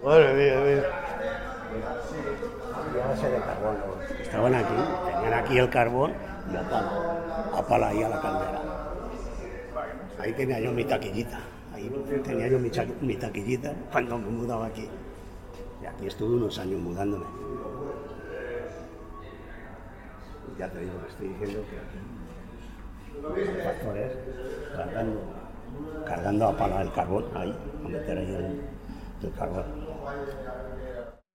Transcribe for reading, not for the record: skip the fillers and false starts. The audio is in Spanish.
Madre mía, mía. A base de carbón. Estaban aquí, tenían aquí el carbón y a pala ahí a la caldera. Ahí tenía yo mi taquillita. Ahí tenía yo mi taquillita cuando me mudaba aquí. Y aquí estuve unos años mudándome. Ya te digo, estoy diciendo que los factores cargando a pala el carbón ahí, a meter ahí el carbón.